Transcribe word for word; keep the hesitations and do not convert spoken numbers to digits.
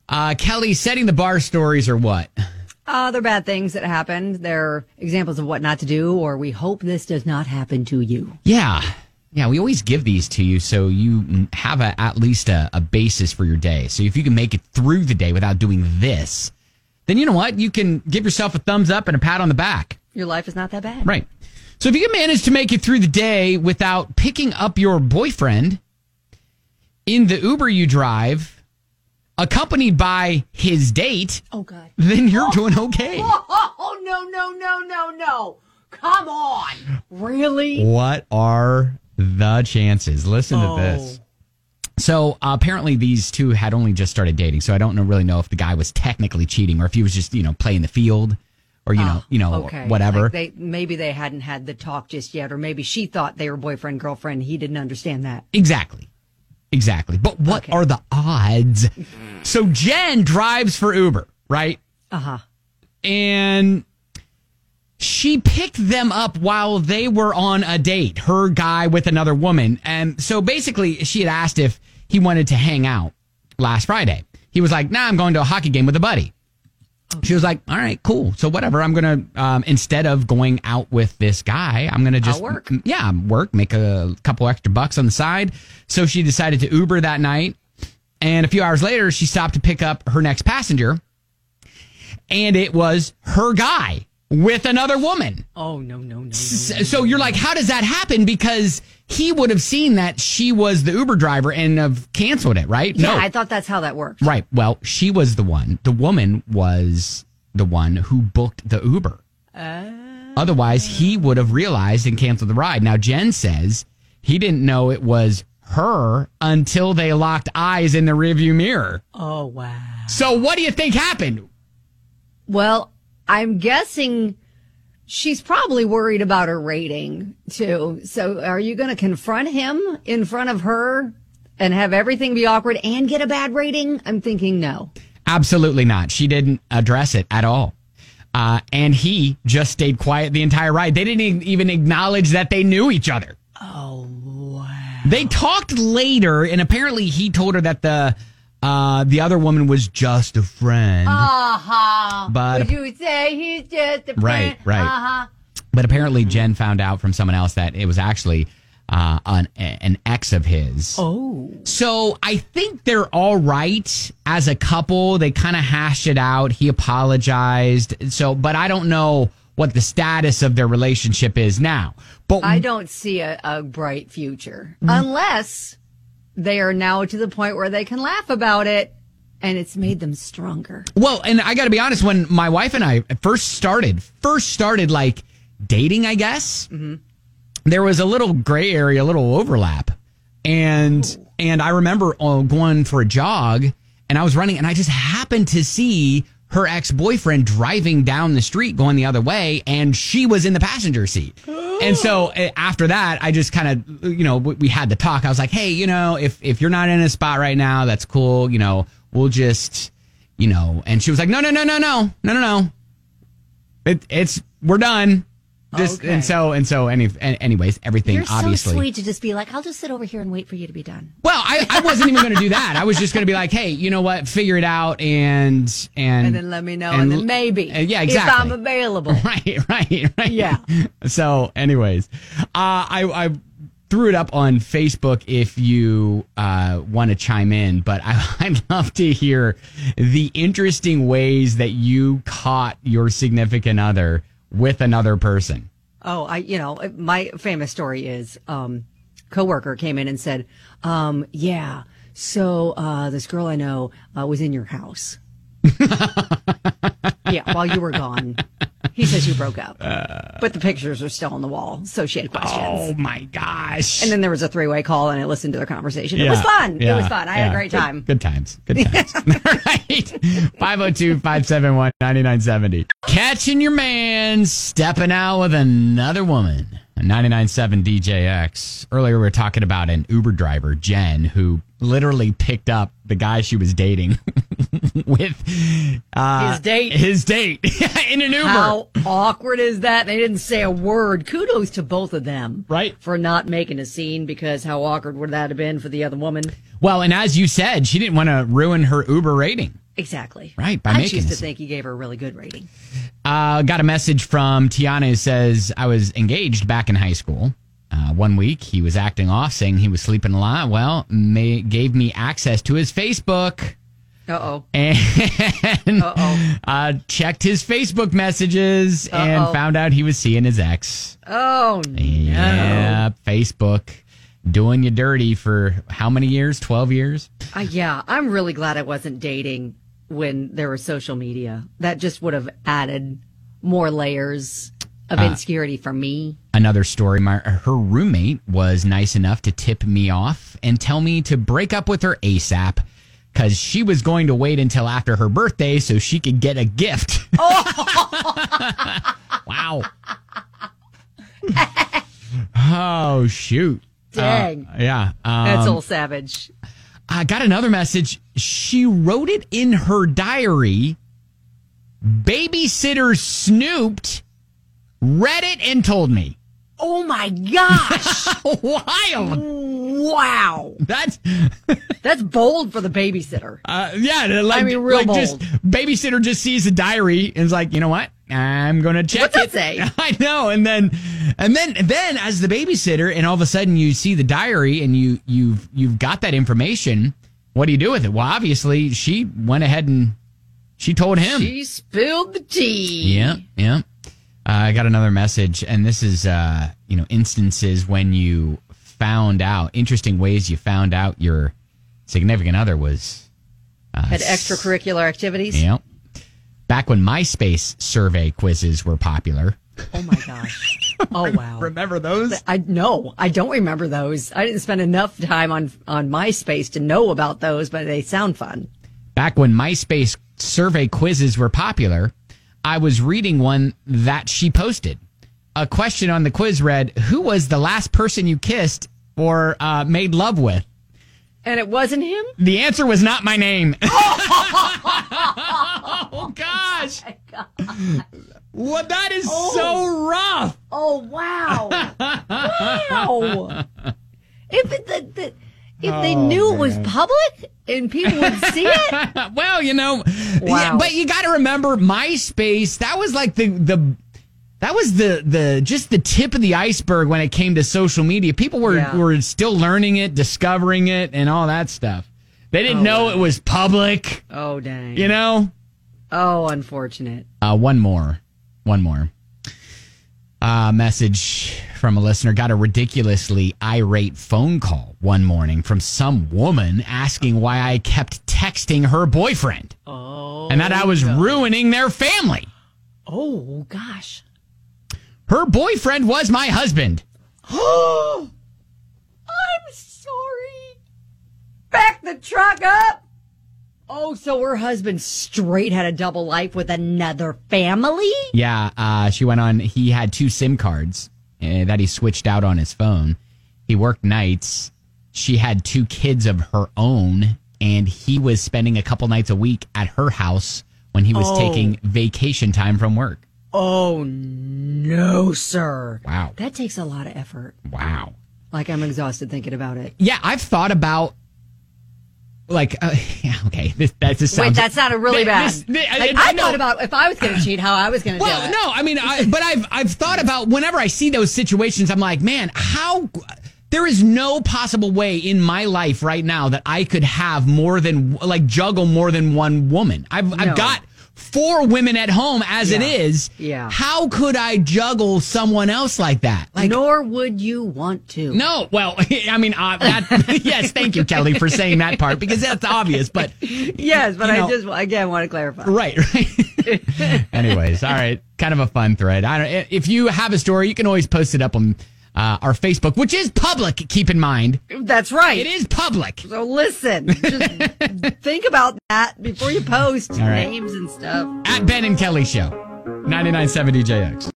Uh, Kelly, setting the bar stories or what? Uh, they're bad things that happened. They're examples of what not to do, or we hope this does not happen to you. Yeah. Yeah, we always give these to you so you have a, at least a, a basis for your day. So if you can make it through the day without doing this, then you know what? You can give yourself a thumbs up and a pat on the back. Your life is not that bad. Right. So if you can manage to make it through the day without picking up your boyfriend in the Uber you drive, accompanied by his date, oh God, then you're doing okay. Oh, no, no, no, no, no. Come on. Really? What are the chances? Listen oh. to this. So uh, apparently these two had only just started dating. So I don't know, really know if the guy was technically cheating or if he was just, you know, playing the field or, you know, oh, you know, okay. whatever. Like they, maybe they hadn't had the talk just yet, or maybe she thought they were boyfriend, girlfriend. He didn't understand that. Exactly. Exactly. But what okay. are the odds? So Jen drives for Uber, right? Uh-huh. And she picked them up while they were on a date, her guy with another woman. And so basically she had asked if he wanted to hang out last Friday. He was like, nah, I'm going to a hockey game with a buddy. Okay. She was like, all right, cool. So whatever. I'm going to, um, instead of going out with this guy, I'm going to just I'll work. Yeah, work, make a couple extra bucks on the side. So she decided to Uber that night. And a few hours later, she stopped to pick up her next passenger. And it was her guy with another woman. Oh, no, no, no. no so, no, so no, you're no. like, how does that happen? Because he would have seen that she was the Uber driver and have canceled it, right? Yeah, no. I thought that's how that worked. Right. Well, she was the one. The woman was the one who booked the Uber. Uh... Otherwise, he would have realized and canceled the ride. Now, Jen says he didn't know it was her until they locked eyes in the rearview mirror. Oh, wow. So what do you think happened? Well, I'm guessing she's probably worried about her rating, too. So are you going to confront him in front of her and have everything be awkward and get a bad rating? I'm thinking no. Absolutely not. She didn't address it at all. Uh, and he just stayed quiet the entire ride. They didn't even acknowledge that they knew each other. Oh, wow. They talked later, and apparently he told her that the uh, the other woman was just a friend. Uh-huh. But would you say he's just a friend? Right, right. Uh-huh. But apparently Jen found out from someone else that it was actually uh, an, an ex of his. Oh. So I think they're all right as a couple. They kind of hashed it out. He apologized. So, but I don't know what the status of their relationship is now. But I don't see a, a bright future mm-hmm. unless they are now to the point where they can laugh about it and it's made them stronger. Well, and I got to be honest, when my wife and I first started, first started like dating, I guess, mm-hmm. there was a little gray area, a little overlap. And Ooh. and I remember uh, going for a jog and I was running and I just happened to see her ex-boyfriend driving down the street going the other way, and she was in the passenger seat. And so uh, after that, I just kind of, you know, we, we had the talk. I was like, hey, you know, if, if you're not in a spot right now, that's cool. You know, we'll just, you know, and she was like, no, no, no, no, no, no, no, no. It, it's, we're done. Just, okay. And so, and so, any, anyways, everything You're obviously. so sweet to just be like, I'll just sit over here and wait for you to be done. Well, I, I wasn't even going to do that. I was just going to be like, hey, you know what? Figure it out and, and. And then let me know. And, and then maybe. Uh, yeah, exactly. If I'm available. Right, right, right. Yeah. So, anyways, uh, I, I threw it up on Facebook if you uh, want to chime in, but I, I'd love to hear the interesting ways that you caught your significant other with another person. Oh, I, you know, my famous story is, um, coworker came in and said, um, yeah, so, uh, this girl I know, uh, was in your house. Yeah, while you were gone. He says you broke up. Uh, but the pictures are still on the wall, so she had questions. Oh, my gosh. And then there was a three-way call, and I listened to their conversation. Yeah, it was fun. yeah, it was fun. I yeah. had a great time. Good, good times. Good times. Right. five oh two, five seven one, nine nine seven oh. Catching your man stepping out with another woman. ninety-nine point seven D J X. Earlier we were talking about an Uber driver, Jen, who literally picked up the guy she was dating with uh, his date. His date in an Uber. How awkward is that? They didn't say a word. Kudos to both of them, right, for not making a scene, because how awkward would that have been for the other woman? Well, and as you said, she didn't want to ruin her Uber rating. Exactly. Right, by I making choose to us. think you gave her a really good rating. Uh, got a message from Tiana who says, I was engaged back in high school. Uh, one week, he was acting off, saying he was sleeping a lot. Well, may, gave me access to his Facebook. Uh-oh. And Uh-oh. uh, checked his Facebook messages Uh-oh. and found out he was seeing his ex. Oh, no. Yeah, Facebook doing you dirty for how many years? twelve years? Uh, yeah, I'm really glad I wasn't dating when there was social media. That just would have added more layers of insecurity for me. Another story, my, her roommate was nice enough to tip me off and tell me to break up with her ASAP because she was going to wait until after her birthday so she could get a gift. Oh, wow. Oh, shoot. Dang. Uh, yeah. Um, That's old savage. I got another message. She wrote it in her diary. Babysitter snooped, read it, and told me. Oh, my gosh. Wild. Wow. That's That's bold for the babysitter. uh, yeah. Like, I mean, real like just bold. babysitter just sees a diary and is like, you know what? I'm gonna check What's that it. say? I know, and then, and then, then, as the babysitter, and all of a sudden you see the diary and you you've you've got that information. What do you do with it? Well, obviously she went ahead and she told him. She spilled the tea. Yeah, yeah. Uh, I got another message, and this is, uh, you know, instances when you found out, interesting ways you found out your significant other was... Uh, Had extracurricular activities? Yeah. Back when MySpace survey quizzes were popular. Oh, my gosh. Oh, wow. Remember those? I no, I don't remember those. I didn't spend enough time on, on MySpace to know about those, but they sound fun. Back when MySpace survey quizzes were popular, I was reading one that she posted. A question on the quiz read, who was the last person you kissed or uh, made love with? And it wasn't him? The answer was not my name. Oh, gosh. Oh, my God. Well, that is Oh. so rough. Oh, wow. Wow. If it, the, the, if they Oh, knew it was public and people would see it, Well, you know, Wow. yeah, but you got to remember MySpace, that was like the, the, that was the, the, just the tip of the iceberg when it came to social media. People were, Yeah. were still learning it, discovering it, and all that stuff. They didn't Oh, know wow. it was public, oh, dang. you know? Oh, unfortunate. Uh, one more. One more. Uh, message from a listener. Got a ridiculously irate phone call one morning from some woman asking why I kept texting her boyfriend. Oh. And that I was ruining their family. Oh, gosh. Her boyfriend was my husband. I'm sorry. Back the truck up. Oh, so her husband straight had a double life with another family? Yeah, uh, she went on. He had two SIM cards uh, that he switched out on his phone. He worked nights. She had two kids of her own, and he was spending a couple nights a week at her house when he was Oh. taking vacation time from work. Oh, no, sir. Wow. That takes a lot of effort. Wow. Like, I'm exhausted thinking about it. Yeah, I've thought about, like, uh, yeah, okay, this, that just sounds... Wait, that sounded really bad. This- this- Like, I I, know. thought about if I was going to cheat, how I was going to do Well, it. no, I mean, I, but I've I've thought about whenever I see those situations, I'm like, man, how there is no possible way in my life right now that I could have more than like juggle more than one woman. I've No. I've got four women at home as it Yeah. is. Yeah. How could I juggle someone else like that? Like, Nor would you want to. no, well, I mean, uh, that, yes, thank you, Kelly, for saying that part because that's obvious. But Yes, but you I know, just, again, want to clarify. Right, right. Anyways, all right. Kind of a fun thread. I don't, if you have a story, you can always post it up on uh, our Facebook, which is public, keep in mind. That's right. It is public. So listen, just think about that before you post right. names and stuff. At Ben and Kelly Show, ninety-nine point seven D J X.